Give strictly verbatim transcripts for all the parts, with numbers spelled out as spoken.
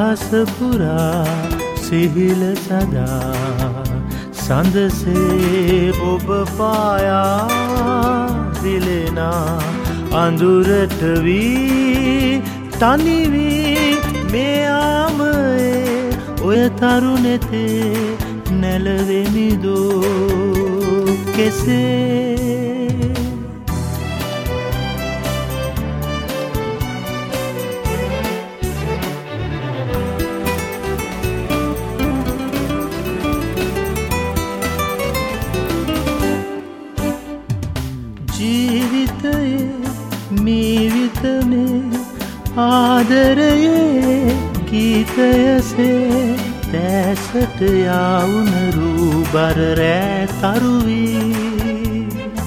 අහස පුරා සිහිල සදා සඳසේ ඔබ පායා දිලෙනා අඳුරට වී තනිවී මේ ආමයේ ඔය තරුණෙතේ නැලවෙමිදෝ කෙසේ ජීවිතයේ මීවිතනේ ආදරයේ ගීතයසේ දැසට යාවුනරු බර රෑ තරුවී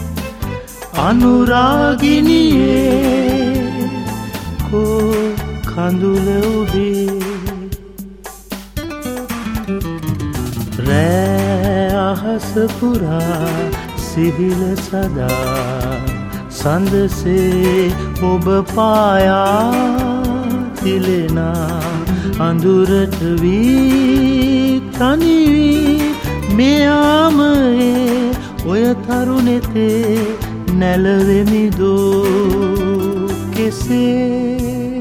අනුරාගිනියේ කෝ කඳුල ඔබේ රෑ අහස පුරා සිහිල සදා සඳසේ ඔබ පායා තිලෙනා අඳුරට වී තනිවී මේ ආමයේ ඔය තරුණෙතේ නැලවෙමිදෝ කෙසේ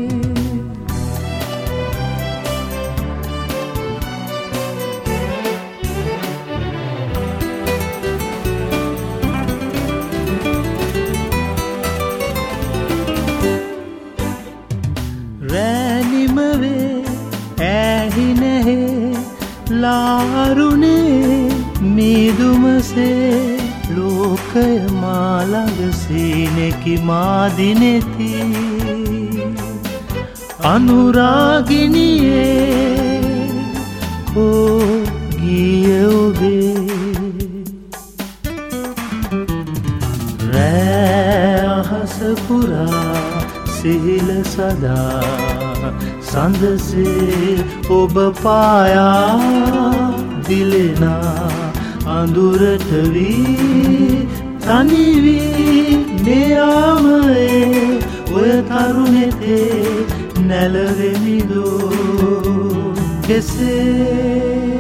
රැනිමවේ ඇහිනෙහේ ලාරුනේ මීදුමසේ ලෝකය මාළඟ සීනෙකි මාදිනෙති අනුරාගිනියේ කෝ ගිය ඔබේ රෑ අහස පුරා සිහිල සදා සඳසේ ඔබ පායා දිලෙනා අඳුරට වී තනිවී මේ ආමයේ ඔය තරුණෙතේ නැලවෙමිදෝ කෙසේ